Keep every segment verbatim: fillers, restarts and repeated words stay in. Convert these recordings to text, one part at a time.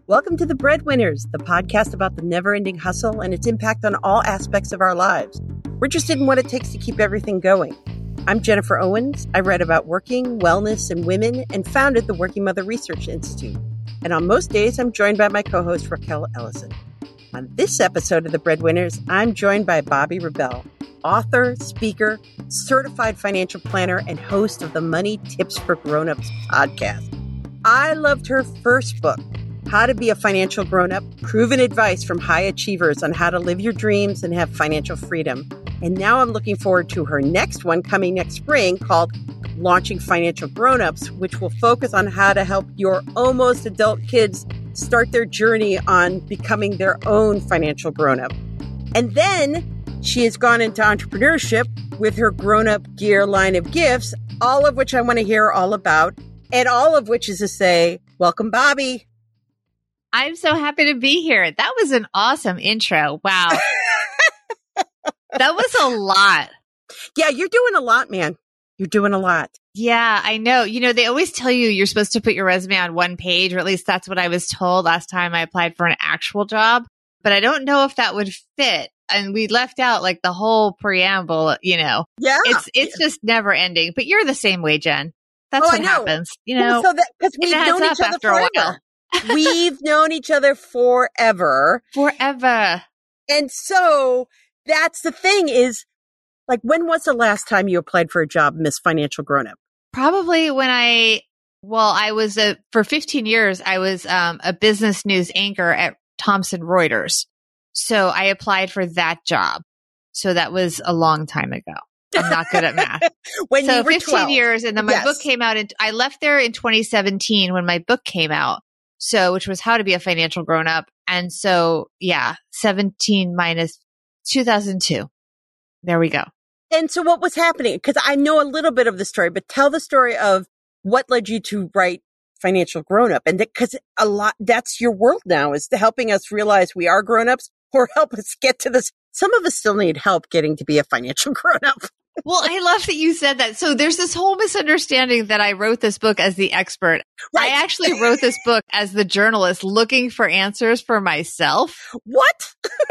Welcome to The Breadwinners, the podcast about the never-ending hustle and its impact on all aspects of our lives. We're interested in what it takes to keep everything going. I'm Jennifer Owens. I write about working, wellness, and women and founded the Working Mother Research Institute. And on most days, I'm joined by my co-host, Raquel Ellison. On this episode of The Breadwinners, I'm joined by Bobbi Rebell, author, speaker, certified financial planner, and host of the Money Tips for Grown-Ups podcast. I loved her first book, How to Be a Financial Grown-Up, proven advice from high achievers on how to live your dreams and have financial freedom. And now I'm looking forward to her next one coming next spring called Launching Financial Grown-Ups, which will focus on how to help your almost adult kids start their journey on becoming their own financial grown-up. And then she has gone into entrepreneurship with her grown-up gear line of gifts, all of which I want to hear all about, and all of which is to say, welcome, Bobbi. I'm so happy to be here. That was an awesome intro. Wow. That was a lot. Yeah, you're doing a lot, man. You're doing a lot. Yeah, I know. You know, they always tell you you're supposed to put your resume on one page, or at least that's what I was told last time I applied for an actual job. But I don't know if that would fit. And we left out like the whole preamble, you know. Yeah. It's it's just never ending. But you're the same way, Jen. That's oh, what I know. happens. You know, well, so that, 'cause we've known each other after a forever. We've known each other forever. Forever. And so that's the thing is, like, when was the last time you applied for a job, Miss Financial Grown-Up? Probably when I, well, I was a, for fifteen years, I was um, a business news anchor at Thomson Reuters. So I applied for that job. So that was a long time ago. I'm not good at math. when so you were fifteen twelve. years. And then my Yes. book came out. And I left there in twenty seventeen when my book came out. So, which was How to Be a Financial Grown-Up. And so, yeah, seventeen minus two thousand two. There we go. And so what was happening? Because I know a little bit of the story, but tell the story of what led you to write Financial Grown-Up. And because a lot, that's your world now, is helping us realize we are grown-ups or help us get to this. Some of us still need help getting to be a financial grown-up. Well, I love that you said that. So there's this whole misunderstanding that I wrote this book as the expert. Right. I actually wrote this book as the journalist looking for answers for myself. What?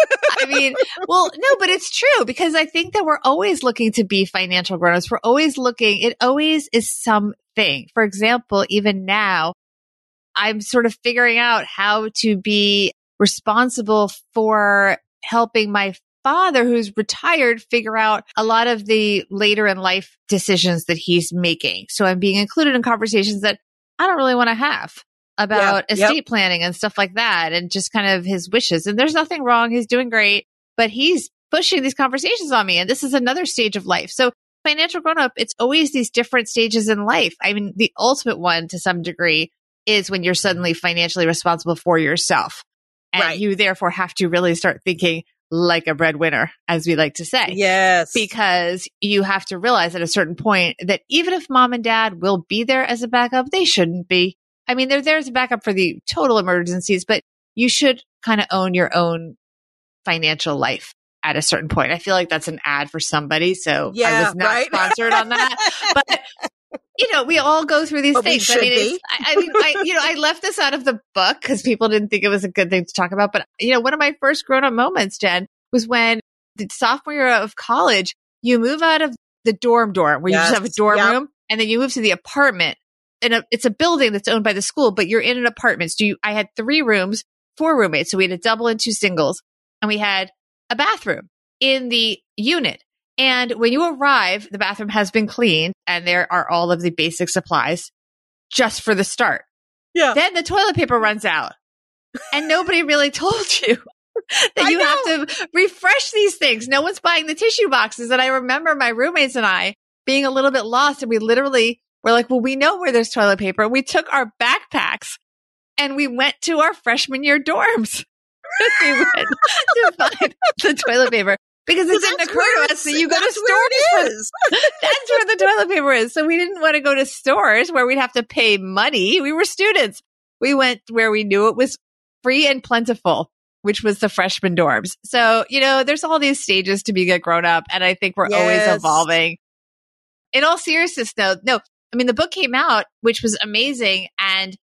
I mean, well, no, but it's true because I think that we're always looking to be financial grown-ups. We're always looking, it always is something. For example, even now, I'm sort of figuring out how to be responsible for helping my father, who's retired, figure out a lot of the later in life decisions that he's making. So I'm being included in conversations that I don't really want to have about Yeah, estate yep. planning and stuff like that, and just kind of his wishes. And there's nothing wrong. He's doing great, but he's pushing these conversations on me. And this is another stage of life. So financial grown up, it's always these different stages in life. I mean, the ultimate one to some degree is when you're suddenly financially responsible for yourself. And Right. you therefore have to really start thinking like a breadwinner, as we like to say. Yes. Because you have to realize at a certain point that even if mom and dad will be there as a backup, they shouldn't be. I mean, they're there as a backup for the total emergencies, but you should kind of own your own financial life at a certain point. I feel like that's an ad for somebody. So Yeah, I was not right? sponsored on that. But you know, we all go through these But we things. I should mean, be. it's, I, I mean, I, you know, I left this out of the book because people didn't think it was a good thing to talk about. But, you know, one of my first grown up moments, Jen, was when the sophomore year of college, you move out of the dorm dorm where you Yes. just have a dorm Yep. room, and then you move to the apartment. And a, it's a building that's owned by the school, but you're in an apartment. So you, I had three rooms, four roommates. So we had a double and two singles, and we had a bathroom in the unit. And when you arrive, the bathroom has been cleaned and there are all of the basic supplies just for the start. Yeah. Then the toilet paper runs out and nobody really told you that I you know. have to refresh these things. No one's buying the tissue boxes. And I remember my roommates and I being a little bit lost, and we literally were like, well, we know where there's toilet paper. And we took our backpacks and we went to our freshman year dorms. We went to find the toilet paper. Because it didn't That's occur where to us that it's- you go to that's where it stores. is. For, that's where the toilet paper is. So we didn't want to go to stores where we'd have to pay money. We were students. We went where we knew it was free and plentiful, which was the freshman dorms. So, you know, there's all these stages to being a grown up. And I think we're Yes. always evolving. In all seriousness, though, no, I mean, the book came out, which was amazing. And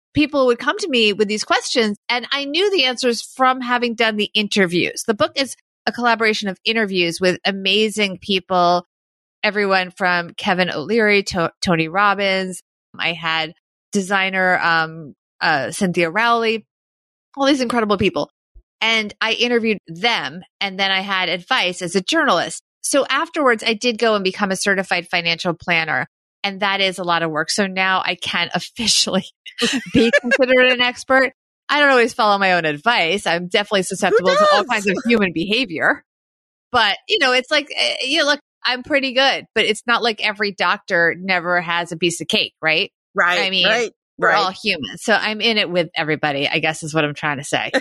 people would come to me with these questions, and I knew the answers from having done the interviews. The book is a collaboration of interviews with amazing people, everyone from Kevin O'Leary to Tony Robbins. I had designer um, uh, Cynthia Rowley, all these incredible people. And I interviewed them, and then I had advice as a journalist. So afterwards, I did go and become a certified financial planner. And that is a lot of work. So now I can officially be considered an expert. I don't always follow my own advice. I'm definitely susceptible to all kinds of human behavior. But, you know, it's like, you know, look, I'm pretty good, but it's not like every doctor never has a piece of cake, right? Right. I mean, right, we're right. all human. So I'm in it with everybody, I guess is what I'm trying to say.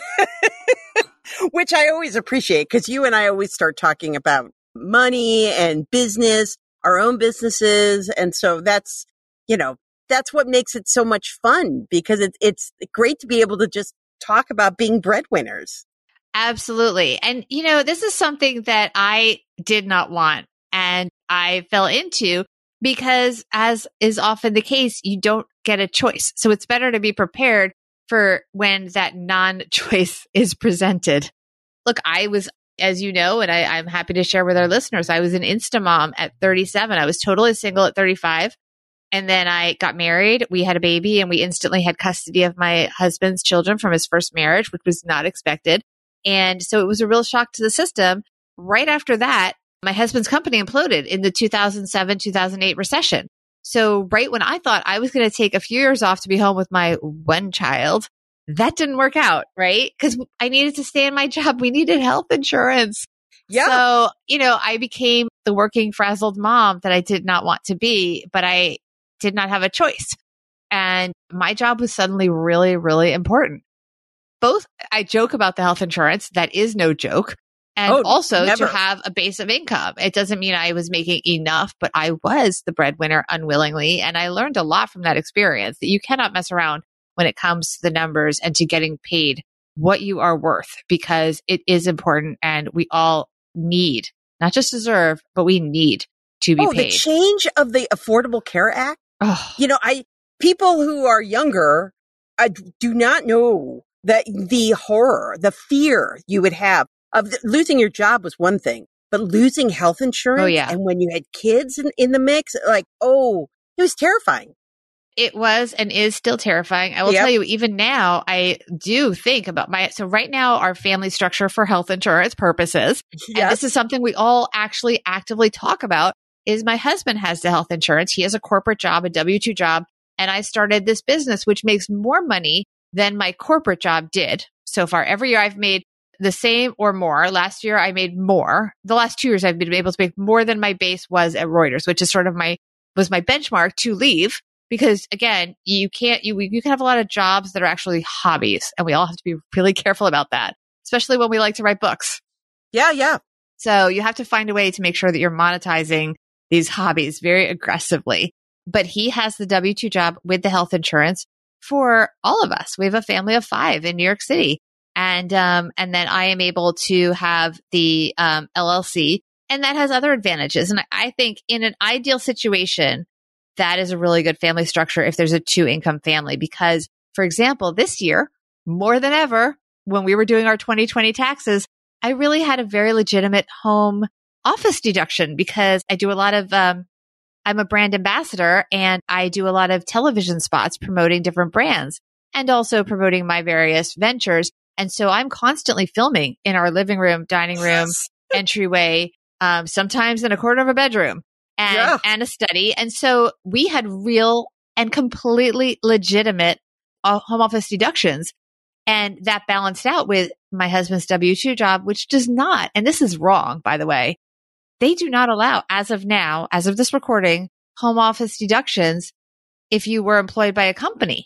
Which I always appreciate, because you and I always start talking about money and business, our own businesses. And so that's, you know, that's what makes it so much fun, because it, it's great to be able to just talk about being breadwinners. Absolutely. And, you know, this is something that I did not want and I fell into because, as is often the case, you don't get a choice. So it's better to be prepared for when that non-choice is presented. Look, I was, as you know, and I, I'm happy to share with our listeners, I was an Instamom at thirty-seven. I was totally single at thirty-five. And then I got married. We had a baby and we instantly had custody of my husband's children from his first marriage, which was not expected. And so it was a real shock to the system. Right after that, my husband's company imploded in the two thousand seven, two thousand eight recession. So right when I thought I was going to take a few years off to be home with my one child, that didn't work out, right? Because I needed to stay in my job. We needed health insurance. Yeah. So, you know, I became the working frazzled mom that I did not want to be, but I did not have a choice. And my job was suddenly really, really important. Both, I joke about the health insurance. That is no joke. And Oh, also never. to have a base of income. It doesn't mean I was making enough, but I was the breadwinner unwillingly. And I learned a lot from that experience, that you cannot mess around when it comes to the numbers and to getting paid what you are worth, because it is important and we all need, not just deserve, but we need to be oh, paid. The change of the Affordable Care Act. Oh. You know, I people who are younger I do not know that the horror, the fear you would have of the, losing your job was one thing, but losing health insurance. Oh, yeah. And when you had kids in, in the mix, like, oh, it was terrifying. It was and is still terrifying. I will Yep. tell you, even now, I do think about my, so right now, our family structure for health insurance purposes, and Yes. this is something we all actually actively talk about, is my husband has the health insurance. He has a corporate job, a W two job, and I started this business, which makes more money than my corporate job did so far. Every year I've made the same or more. Last year I made more. The last two years I've been able to make more than my base was at Reuters, which is sort of my, was my benchmark to leave. Because again, you can't, you, you can have a lot of jobs that are actually hobbies, and we all have to be really careful about that, especially when we like to write books. Yeah, yeah. So you have to find a way to make sure that you're monetizing these hobbies very aggressively. But he has the W two job with the health insurance for all of us. We have a family of five in New York City. And, um, and then I am able to have the, um, L L C, and that has other advantages. And I, I think in an ideal situation, that is a really good family structure if there's a two income family, because for example, this year, more than ever, when we were doing our twenty twenty taxes, I really had a very legitimate home office deduction because I do a lot of, um, I'm a brand ambassador and I do a lot of television spots promoting different brands and also promoting my various ventures. And so I'm constantly filming in our living room, dining room, entryway, um, sometimes in a corner of a bedroom and, Yeah. and a study. And so we had real and completely legitimate uh, home office deductions. And that balanced out with my husband's W two job, which does not, and this is wrong, by the way, they do not allow, as of now, as of this recording, home office deductions if you were employed by a company.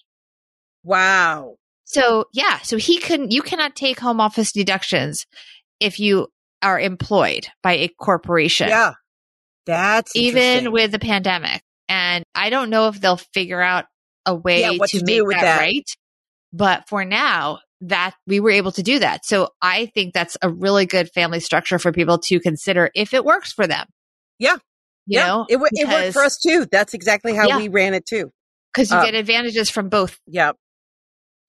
Wow. So yeah, so he couldn't, you cannot take home office deductions if you are employed by a corporation. Yeah. That's even interesting. with the pandemic. And I don't know if they'll figure out a way Yeah, what to, to make do with that, that. right. But for now, that we were able to do that. So I think that's a really good family structure for people to consider if it works for them. Yeah. You yeah. know, it, w- it worked for us too. That's exactly how Yeah. we ran it too. Because you Um, get advantages from both. Yeah.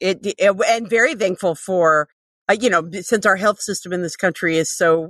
it, it and very thankful for, uh, you know, since our health system in this country is so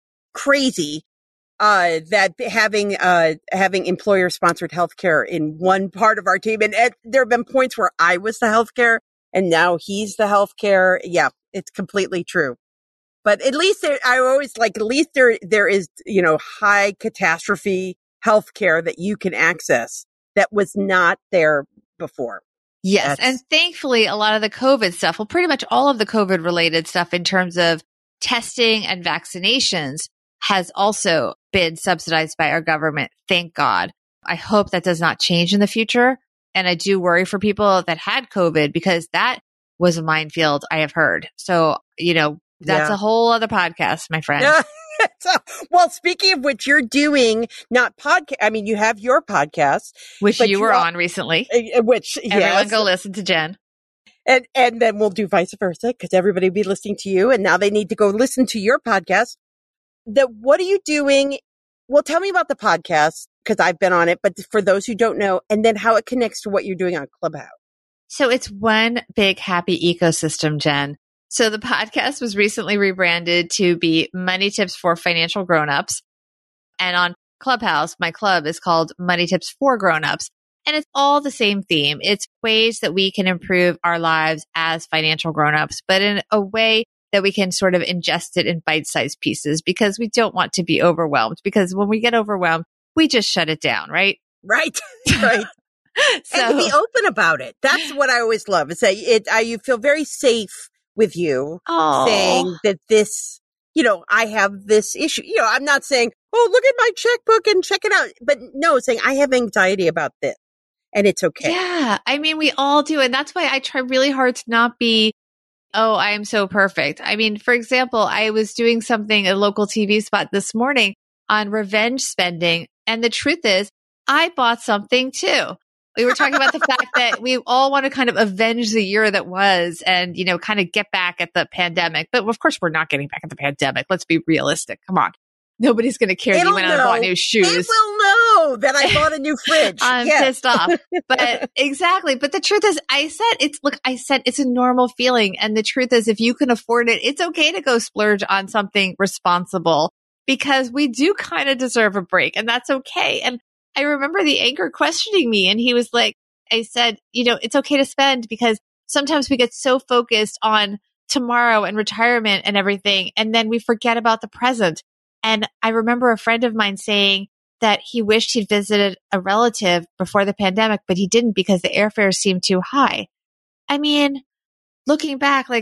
crazy, uh, that having, uh, having employer sponsored healthcare in one part of our team. And, and there have been points where I was the healthcare and now he's the healthcare. Yeah, it's completely true. But at least there, I always like, at least there, there is, you know, high catastrophe healthcare that you can access that was not there before. Yes. That's- and thankfully, a lot of the COVID stuff, well, pretty much all of the COVID related stuff in terms of testing and vaccinations has also been subsidized by our government. Thank God. I hope that does not change in the future. And I do worry for people that had COVID because that was a minefield, I have heard. So, you know, that's Yeah. a whole other podcast, my friend. so, well, speaking of which, you're doing not podcast. I mean, you have your podcast, which you were all- on recently. uh, which Everyone yes. go listen to Jen. And and then we'll do vice versa because everybody will be listening to you, and now they need to go listen to your podcast. That what are you doing? Well, tell me about the podcast because I've been on it, but for those who don't know, and then how it connects to what you're doing on Clubhouse. So it's one big happy ecosystem, Jen. So the podcast was recently rebranded to be Money Tips for Financial Grownups. And on Clubhouse, my club is called Money Tips for Grownups. And it's all the same theme. It's ways that we can improve our lives as financial grownups, but in a way that we can sort of ingest it in bite-sized pieces because we don't want to be overwhelmed. Because when we get overwhelmed, we just shut it down, right? Right. Right. So, and to be open about it. That's what I always love. Is that it? I, you feel very safe with you oh. saying that this, you know, I have this issue. You know, I'm not saying, oh, look at my checkbook and check it out. But no, saying I have anxiety about this and it's okay. Yeah. I mean, we all do. And that's why I try really hard to not be, oh, I am so perfect. I mean, for example, I was doing something, a local T V spot this morning on revenge spending. And the truth is, I bought something too. We were talking about the fact that we all want to kind of avenge the year that was and, you know, kind of get back at the pandemic. But of course, we're not getting back at the pandemic. Let's be realistic. Come on. Nobody's going to care that you went out and bought new shoes. They will know that I bought a new fridge. I'm yes. pissed off. But exactly. But the truth is, I said it's, look, I said it's a normal feeling. And the truth is, if you can afford it, it's okay to go splurge on something responsible because we do kind of deserve a break and that's okay. And I remember the anchor questioning me and he was like, I said, you know, it's okay to spend because sometimes we get so focused on tomorrow and retirement and everything. And then we forget about the present. And I remember a friend of mine saying that he wished he'd visited a relative before the pandemic, but he didn't because the airfares seemed too high. I mean, looking back, like,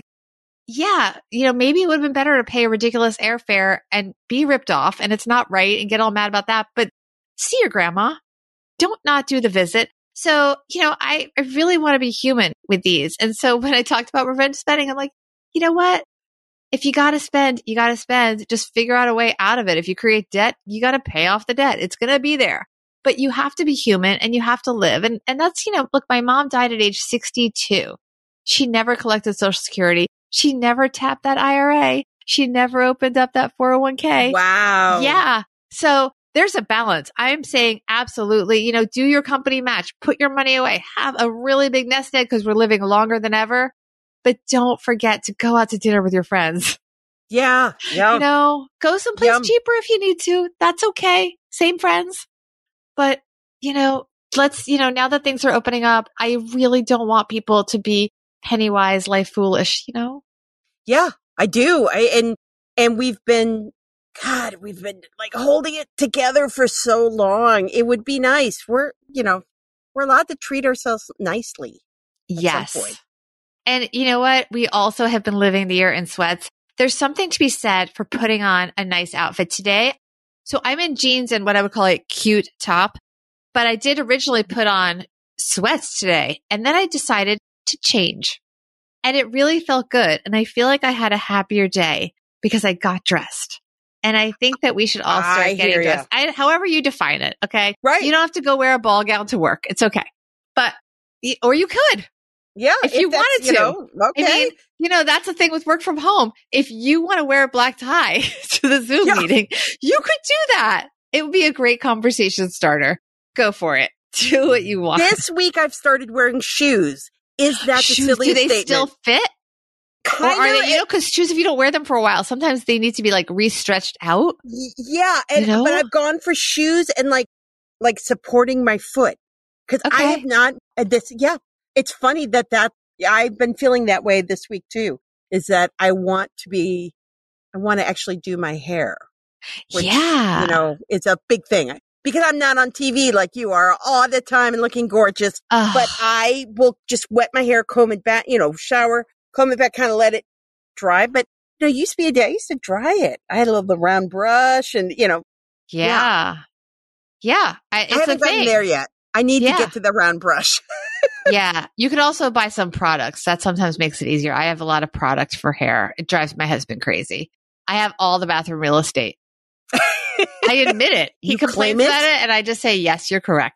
yeah, you know, maybe it would have been better to pay a ridiculous airfare and be ripped off and it's not right and get all mad about that. But see your grandma. Don't not do the visit. So, you know, I, I really want to be human with these. And so when I talked about revenge spending, I'm like, you know what? If you got to spend, you got to spend. Just figure out a way out of it. If you create debt, you got to pay off the debt. It's going to be there. But you have to be human and you have to live. And and that's, you know, look, my mom died at age sixty-two. She never collected Social Security. She never tapped that I R A. She never opened up that four oh one k. Wow. Yeah. So there's a balance. I'm saying absolutely, you know, do your company match, put your money away, have a really big nest egg because we're living longer than ever. But don't forget to go out to dinner with your friends. Yeah. Yeah. You know, go someplace Yum. cheaper if you need to. That's okay. Same friends. But, you know, let's, you know, now that things are opening up, I really don't want people to be penny wise, life foolish, you know? Yeah, I do. I, and, and we've been, God, we've been like holding it together for so long. It would be nice. We're, you know, we're allowed to treat ourselves nicely. At Yes. Some point. And you know what? We also have been living the year in sweats. There's something to be said for putting on a nice outfit today. So I'm in jeans and what I would call a cute top, but I did originally put on sweats today. And then I decided to change and it really felt good. And I feel like I had a happier day because I got dressed. And I think that we should all start I getting hear ya. dressed. I, however you define it. Okay. Right. You don't have to go wear a ball gown to work. It's okay. But, or you could. Yeah. If you that's, wanted you to. know, okay. I mean, you know, that's the thing with work from home. If you want to wear a black tie to the Zoom Yeah. meeting, you could do that. It would be a great conversation starter. Go for it. Do what you want. This week I've started wearing shoes Is that the Shoes, silliest do they statement? still fit? Kind or are of, they, you know, because shoes, if you don't wear them for a while, sometimes they need to be like re-stretched out. y- yeah, and You know? but I've gone for shoes and like like supporting my foot because I Okay. have not uh, this. Yeah, it's funny that that I've been feeling that way this week too. Is that I want to be, I want to actually do my hair, which Yeah. you know is a big thing because I'm not on T V like you are all the time and looking gorgeous. Ugh. But I will just wet my hair, comb it back, you know, shower, comb it back, kind of let it dry. But you know, used to be a day I used to dry it. I had a little the round brush, and you know, yeah. Yeah. I, it's I haven't a gotten thing. there yet. I need Yeah. to get to the round brush. Yeah. You could also buy some products. That sometimes makes it easier. I have a lot of products for hair. It drives my husband crazy. I have all the bathroom real estate. I admit it. He You complains claim it? about it, and I just say, yes, you're correct.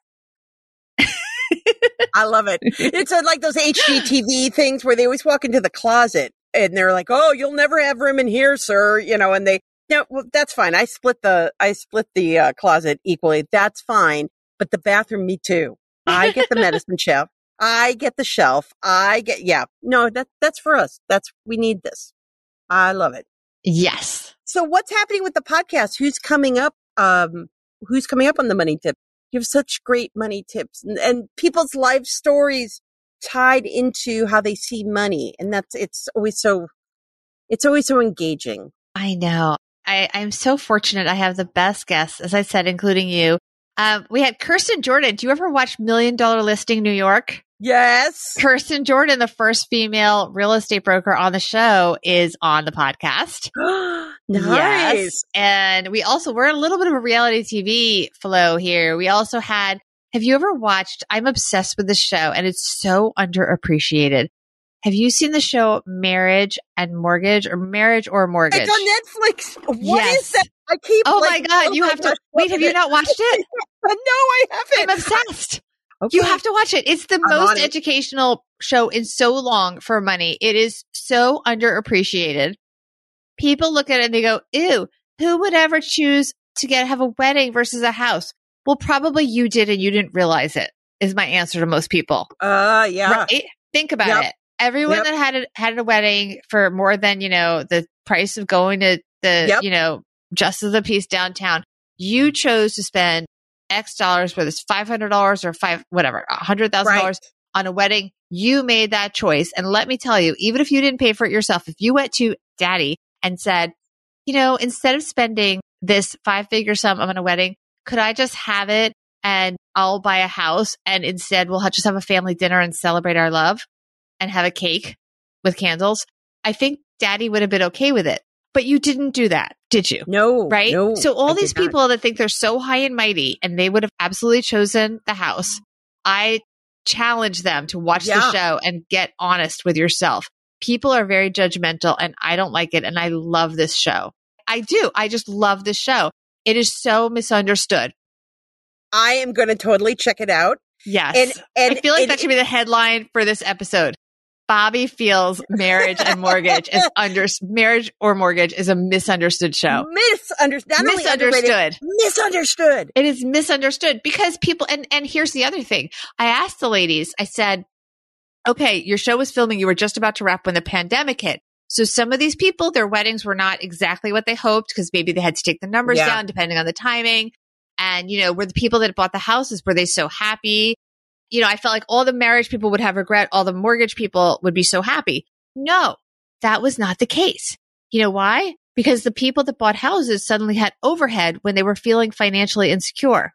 I love it. It's uh, like those H G T V things where they always walk into the closet and they're like, "Oh, you'll never have room in here, sir." You know, and they no, well, that's fine. I split the I split the uh, closet equally. That's fine. But the bathroom, me too. I get the medicine shelf. I get the shelf. I get yeah. No, that that's for us. That's we need this. I love it. Yes. So what's happening with the podcast? Who's coming up? Um, who's coming up on the money tip? You have such great money tips and, and people's life stories tied into how they see money. And that's, it's always so, it's always so engaging. I know. I, I'm so fortunate. I have the best guests, as I said, including you. Um, we had Kirsten Jordan. Do you ever watch Million Dollar Listing New York? Yes. Kirsten Jordan, the first female real estate broker on the show, is on the podcast. Nice. Yes. And we also, we're in a little bit of a reality T V flow here. We also had, have you ever watched, I'm obsessed with this show and it's so underappreciated. Have you seen the show Marriage and Mortgage or Marriage or Mortgage? It's on Netflix. What Yes. is that? I keep Oh like, my God. oh You my have gosh, to, wait, have you it. not watched it? No, I haven't. I'm obsessed. Okay. You have to watch it. It's the I'm on most it. educational show in so long for money. It is so underappreciated. People look at it and they go, ew, who would ever choose to get have a wedding versus a house? Well, probably you did and you didn't realize it, is my answer to most people. Uh, yeah. Right? Think about Yep. it. Everyone Yep. that had a, had a wedding for more than, you know, the price of going to the, Yep. you know, Justice of the Peace downtown, you chose to spend X dollars, whether it's five hundred dollars or five, whatever, one hundred thousand dollars Right. on a wedding. You made that choice. And let me tell you, even if you didn't pay for it yourself, if you went to daddy and said, you know, instead of spending this five figure sum on a wedding, could I just have it and I'll buy a house and instead we'll ha- just have a family dinner and celebrate our love and have a cake with candles? I think daddy would have been okay with it. But you didn't do that, did you? No. Right? No, So all I these did not. people that think they're so high and mighty and they would have absolutely chosen the house, I challenge them to watch Yeah. the show and get honest with yourself. People are very judgmental and I don't like it. And I love this show. I do. I just love this show. It is so misunderstood. I am going to totally check it out. Yes. And, and I feel like and- that should be the headline for this episode. Bobby feels marriage and mortgage is under marriage or mortgage is a misunderstood show. misunderstood. Not only underrated, Misunderstood. misunderstood. It is misunderstood because people, and, and here's the other thing. I asked the ladies, I said, okay, your show was filming. You were just about to wrap when the pandemic hit. So some of these people, their weddings were not exactly what they hoped because maybe they had to take the numbers Yeah. down depending on the timing. And, you know, were the people that bought the houses, were they so happy? You know, I felt like all the marriage people would have regret. All the mortgage people would be so happy. No, that was not the case. You know why? Because the people that bought houses suddenly had overhead when they were feeling financially insecure.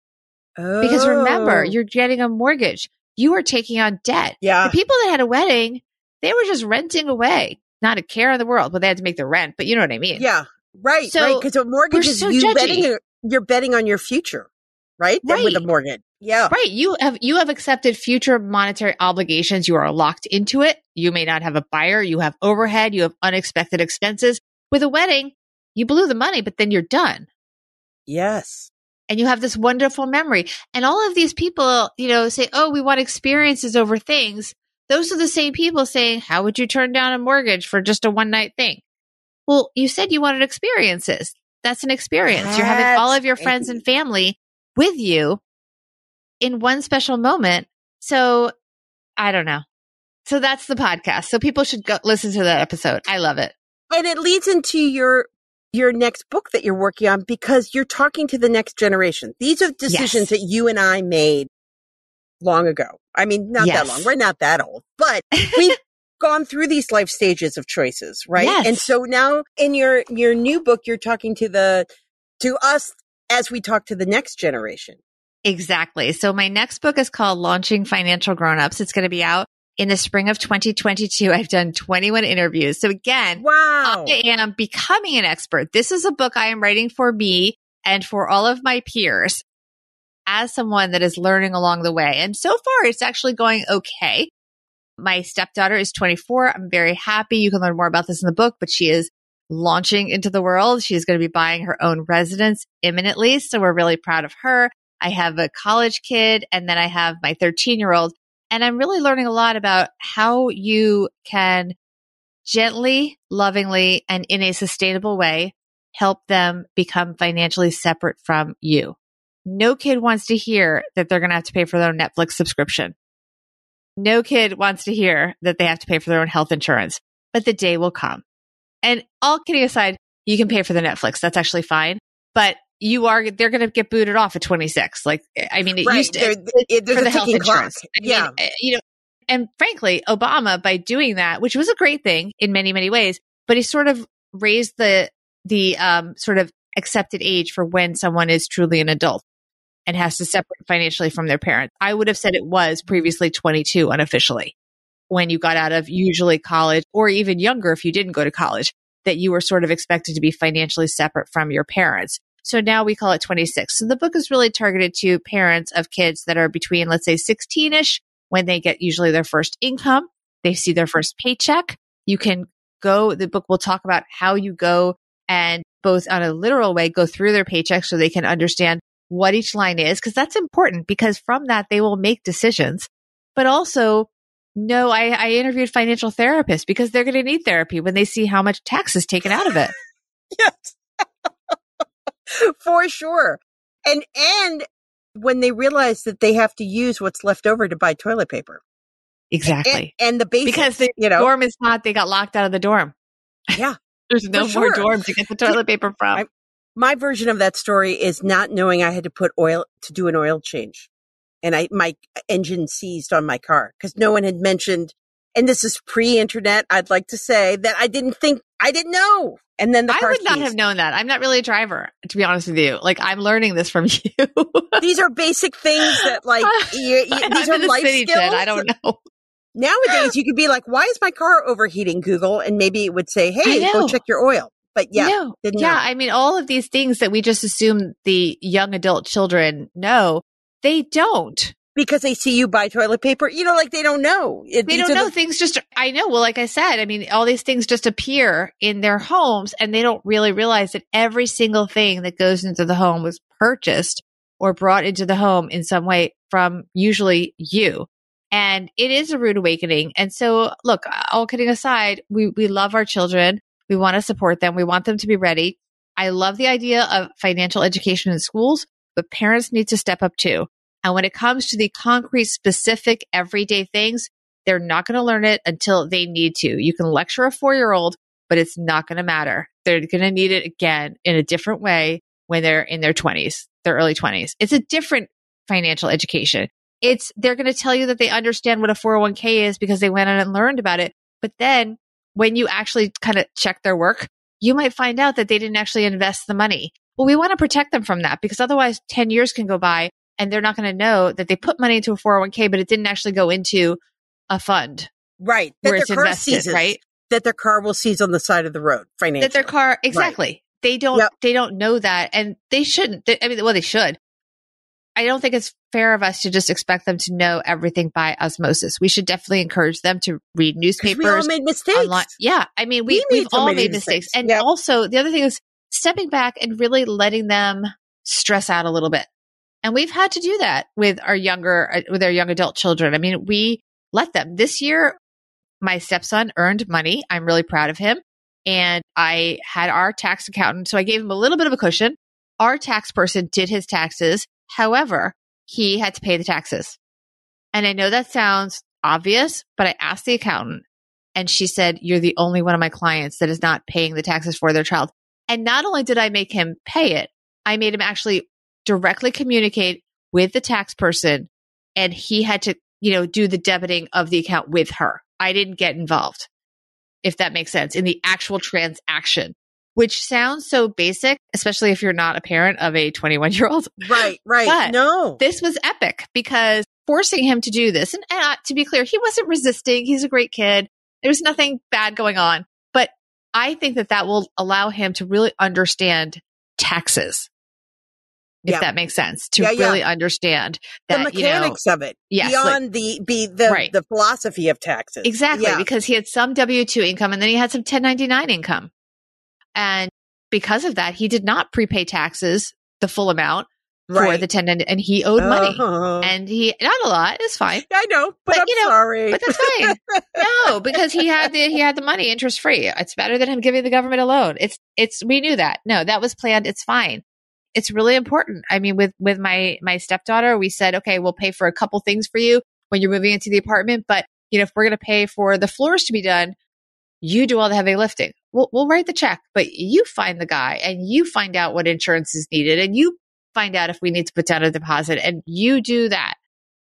Oh. Because remember, you're getting a mortgage. You are taking on debt. Yeah. The people that had a wedding, they were just renting away. Not a care in the world, but they had to make the rent. But you know what I mean? Yeah. Right. So, right. Because a mortgage we're is so you judgy. betting, you're betting on your future. Right. Then with Right. a mortgage. Yeah. Right. You have, you have accepted future monetary obligations. You are locked into it. You may not have a buyer. You have overhead. You have unexpected expenses. With a wedding, you blew the money, but then you're done. Yes. And you have this wonderful memory. And all of these people, you know, say, oh, we want experiences over things. Those are the same people saying, how would you turn down a mortgage for just a one night thing? Well, you said you wanted experiences. That's an experience. You're having all of your friends and family with you in one special moment. So I don't know. So that's the podcast. So people should go listen to that episode. I love it. And it leads into your your next book that you're working on because you're talking to the next generation. These are decisions yes. that you and I made long ago. I mean, not yes. that long. We're not that old, but we've gone through these life stages of choices, right? Yes. And so now in your your new book, you're talking to the to us as we talk to the next generation. Exactly. So my next book is called Launching Financial Grownups. It's going to be out in the spring of twenty twenty-two. I've done twenty-one interviews. So again, wow. I am becoming an expert. This is a book I am writing for me and for all of my peers as someone that is learning along the way. And so far, it's actually going okay. My stepdaughter is twenty-four. I'm very happy. You can learn more about this in the book, but she is launching into the world. She's going to be buying her own residence imminently. So we're really proud of her. I have a college kid, and then I have my thirteen-year-old. And I'm really learning a lot about how you can gently, lovingly, and in a sustainable way help them become financially separate from you. No kid wants to hear that they're going to have to pay for their own Netflix subscription. No kid wants to hear that they have to pay for their own health insurance, but the day will come. And all kidding aside, you can pay for the Netflix. That's actually fine. But you are, they're going to get booted off at twenty-six. Like, I mean, it right. used to, there, it, there's for a the health insurance. Clock. I yeah. mean, you know, and frankly, Obama, by doing that, which was a great thing in many, many ways, but he sort of raised the, the, um, sort of accepted age for when someone is truly an adult and has to separate financially from their parents. I would have said it was previously twenty-two unofficially when you got out of usually college or even younger if you didn't go to college, that you were sort of expected to be financially separate from your parents. So now we call it twenty-six. So the book is really targeted to parents of kids that are between, let's say, sixteen-ish when they get usually their first income. They see their first paycheck. You can go, the book will talk about how you go and both on a literal way, go through their paycheck so they can understand what each line is, because that's important because from that they will make decisions. But also, no, I, I interviewed financial therapists because they're going to need therapy when they see how much tax is taken out of it. Yes. For sure. And, and when they realize that they have to use what's left over to buy toilet paper. Exactly. And, and the basics, because the you know, dorm is not, they got locked out of the dorm. Yeah. There's no sure. more dorm to get the toilet paper from. I, my version of that story is not knowing I had to put oil to do an oil change. And I, my engine seized on my car because no one had mentioned, and this is pre-internet, I'd like to say that I didn't think, I didn't know. And then the I car would not seized. have known that. I'm not really a driver, to be honest with you. Like, I'm learning this from you. These are basic things that, like, you, you, these I'm are life city, skills. Jen, I don't know. Nowadays, you could be like, why is my car overheating, Google? And maybe it would say, hey, go check your oil. But yeah, no. didn't yeah. know. I mean, all of these things that we just assume the young adult children know, they don't. Because they see you buy toilet paper, you know, like they don't know. It, they don't know. The- things just, I know. Well, like I said, I mean, all these things just appear in their homes and they don't really realize that every single thing that goes into the home was purchased or brought into the home in some way from usually you. And it is a rude awakening. And so look, all kidding aside, we, we love our children. We want to support them. We want them to be ready. I love the idea of financial education in schools, but parents need to step up too. And when it comes to the concrete, specific, everyday things, they're not going to learn it until they need to. You can lecture a four-year-old, but it's not going to matter. They're going to need it again in a different way when they're in their twenties, their early twenties. It's a different financial education. It's, they're going to tell you that they understand what a four oh one k is because they went on and learned about it. But then when you actually kind of check their work, you might find out that they didn't actually invest the money. Well, we want to protect them from that because otherwise ten years can go by and they're not going to know that they put money into a four oh one k, but it didn't actually go into a fund. Right. That where it's their car invested, seizes, right? That their car will seize on the side of the road financially. That their car, exactly. Right. They don't, yep. they don't know that. And they shouldn't. They, I mean, well, they should. I don't think it's fair of us to just expect them to know everything by osmosis. We should definitely encourage them to read newspapers. We all made mistakes. Online. Yeah. I mean, we, we we've all made mistakes. mistakes. And yep. also the other thing is stepping back and really letting them stress out a little bit. And we've had to do that with our younger, with our young adult children. I mean, we let them. This year, my stepson earned money. I'm really proud of him. And I had our tax accountant. So I gave him a little bit of a cushion. Our tax person did his taxes. However, he had to pay the taxes. And I know that sounds obvious, but I asked the accountant and she said, you're the only one of my clients that is not paying the taxes for their child. And not only did I make him pay it, I made him actually directly communicate with the tax person, and he had to, you know, do the debiting of the account with her. I didn't get involved, if that makes sense, in the actual transaction, which sounds so basic, especially if you're not a parent of a twenty-one year old. Right, right. But no. This was epic because forcing him to do this, and, and uh, to be clear, he wasn't resisting. He's a great kid. There was nothing bad going on. But I think that that will allow him to really understand taxes, if yeah. that makes sense, to yeah, really yeah. understand that, the mechanics you know, of it, yes, beyond like, the be the right. the philosophy of taxes. Exactly, yeah. because he had some W two income and then he had some ten ninety-nine income. And because of that, he did not prepay taxes the full amount right. for the ten ninety-nine, and he owed money. Uh-huh. And he, not a lot, it's fine. I know, but, But, I'm you know, sorry. But that's fine. No, because he had the he had the money interest free. It's better than him giving the government a loan. It's it's we knew that. No, that was planned. It's fine. It's really important. I mean, with with my my stepdaughter, we said, okay, we'll pay for a couple things for you when you're moving into the apartment, but you know, if we're going to pay for the floors to be done, you do all the heavy lifting. We'll we'll write the check, but you find the guy and you find out what insurance is needed, and you find out if we need to put down a deposit, and you do that.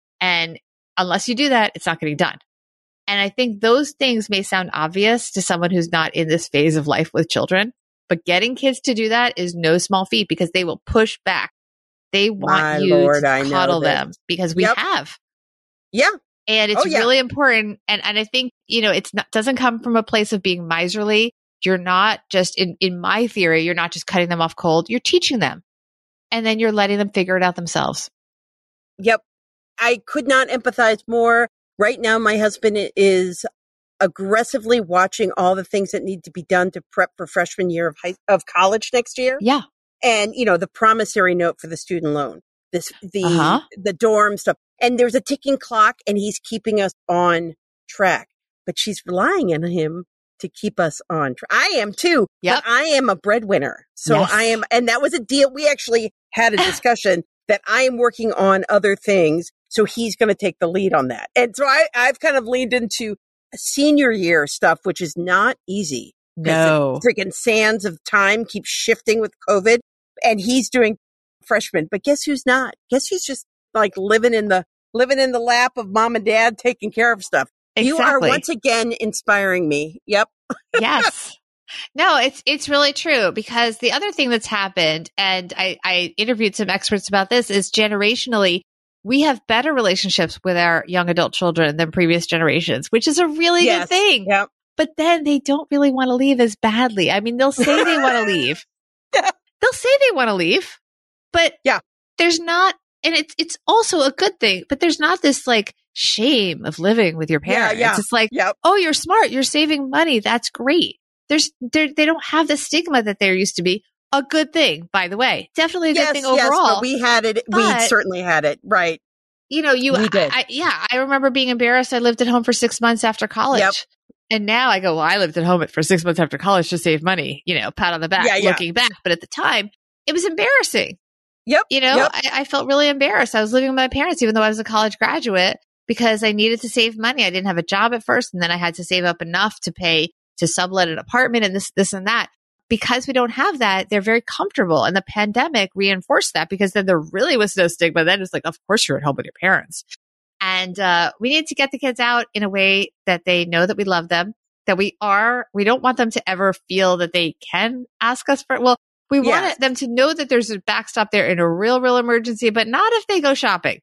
And unless you do that, it's not getting done. And I think those things may sound obvious to someone who's not in this phase of life with children, but getting kids to do that is no small feat because they will push back. They want My you Lord, to I know coddle this. them because we Yep. have. Yeah. And it's Oh, yeah. really important. And, and I think, you know, it's not, doesn't come from a place of being miserly. You're not just, in, in my theory, you're not just cutting them off cold. You're teaching them. And then you're letting them figure it out themselves. Yep. I could not empathize more. Right now, my husband is aggressively watching all the things that need to be done to prep for freshman year of high, of college next year. Yeah. And, you know, the promissory note for the student loan, this, the, Uh-huh. the dorm stuff. And there's a ticking clock and he's keeping us on track, but she's relying on him to keep us on track. I am too, Yep. but I am a breadwinner. So Yes. I am, and that was a deal. We actually had a discussion that I am working on other things. So he's going to take the lead on that. And so I, I've kind of leaned into senior year stuff, which is not easy. No. Freaking sands of time keep shifting with COVID, and he's doing freshman. But guess who's not? Guess who's just like living in the living in the lap of mom and dad, taking care of stuff. Exactly. You are once again inspiring me. Yep. Yes. No, it's it's really true because the other thing that's happened, and I, I interviewed some experts about this, is generationally, we have better relationships with our young adult children than previous generations, which is a really Yes. good thing. Yep. But then they don't really want to leave as badly. I mean, they'll say they want to leave. Yeah. They'll say they want to leave, but Yeah. there's not, and it's it's also a good thing, but there's not this like shame of living with your parents. Yeah, yeah. It's like, Yep. oh, you're smart. You're saving money. That's great. There's they they don't have the stigma that there used to be. A good thing, by the way. Definitely a Yes, good thing yes, overall. but we had it. But- we certainly had it. Right. you know, you, We did. I, I, yeah, I remember being embarrassed. I lived at home for six months after college. Yep. And now I go, well, I lived at home for six months after college to save money, you know, pat on the back, Yeah, yeah. looking back. But at the time, it was embarrassing. Yep. You know, Yep. I, I felt really embarrassed. I was living with my parents, even though I was a college graduate, because I needed to save money. I didn't have a job at first. And then I had to save up enough to pay to sublet an apartment and this, this and that. Because we don't have that, they're very comfortable. And the pandemic reinforced that because then there really was no stigma. Then it's like, of course you're at home with your parents. And uh, we need to get the kids out in a way that they know that we love them, that we are, we don't want them to ever feel that they can ask us for, well, we Yes. want them to know that there's a backstop there in a real, real emergency, but not if they go shopping.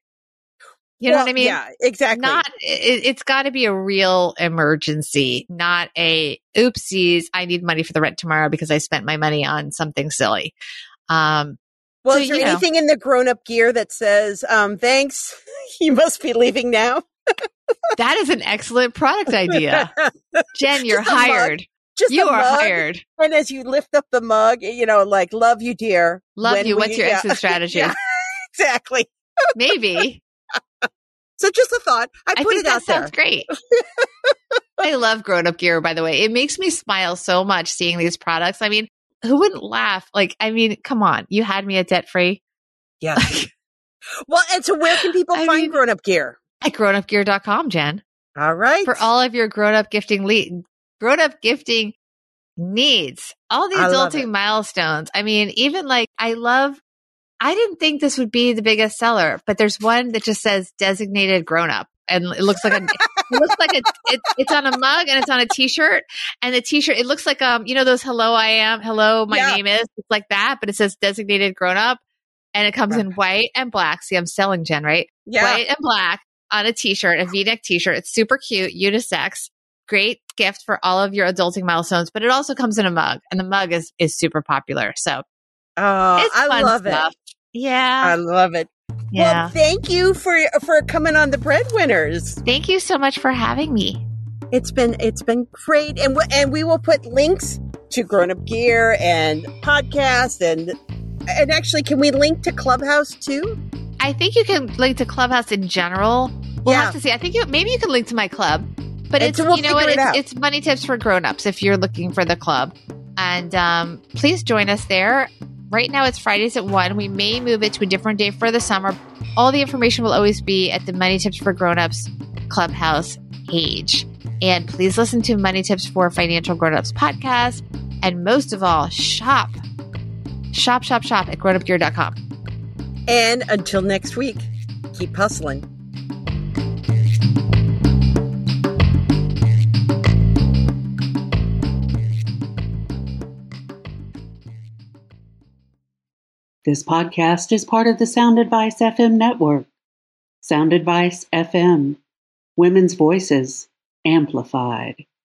You know Well, what I mean? Yeah, exactly. Not, it, it's got to be a real emergency, not a oopsies. I need money for the rent tomorrow because I spent my money on something silly. Um, well, so, is there you know. anything in the grown-up gear that says, um, thanks, you must be leaving now? that is an excellent product idea. Jen, you're Just a mug. hired. Just You a are mug, hired. And as you lift up the mug, you know, like, love you, dear. Love When you. will What's your yeah. exit strategy? Yeah, exactly. Maybe. So just a thought. I I put think it that out there. sounds great. I love grown up gear, by the way. It makes me smile so much seeing these products. I mean, who wouldn't laugh? Like, I mean, come on. You had me at debt free Yeah. Well, and so where can people I find mean- grown-up gear? at grown up gear dot com, Jen. All right. For all of your grown-up gifting le- grown-up gifting needs, all the I love it. adulting milestones. I mean, even like, I love, I didn't think this would be the biggest seller, but there's one that just says designated grown-up. And it looks like a, it looks like a, it, it's on a mug and it's on a t-shirt, and the t-shirt, it looks like, um, you know, those hello, I am, hello, my Yeah. name is, it's like that, but it says designated grown up, and it comes in white and black. See, I'm selling, Jen, right? Yeah. White and black on a t-shirt, a V-neck t-shirt. It's super cute, unisex, great gift for all of your adulting milestones, but it also comes in a mug, and the mug is, is super popular. So Oh, it's I fun love stuff. it. Yeah. I love it. Yeah. Well, thank you for for coming on the Breadwinners. Thank you so much for having me. It's been it's been great, and we, and we will put links to Grown Up Gear and podcast, and and actually, can we link to Clubhouse too? I think you can link to Clubhouse in general. We'll Yeah. have to see. I think you, maybe you can link to my club, but And it's, so we'll you know what? figure it out. It's, it's money tips for grown-ups if you're looking for the club. And um, please join us there. Right now it's Fridays at one. We may move it to a different day for the summer. All the information will always be at the Money Tips for Grown-ups Clubhouse page. And please listen to Money Tips for Financial Grown-ups podcast. And most of all, shop. Shop, shop, shop at grown up gear dot com. And until next week, keep hustling. This podcast is part of the Sound Advice F M network. Sound Advice F M. Women's voices amplified.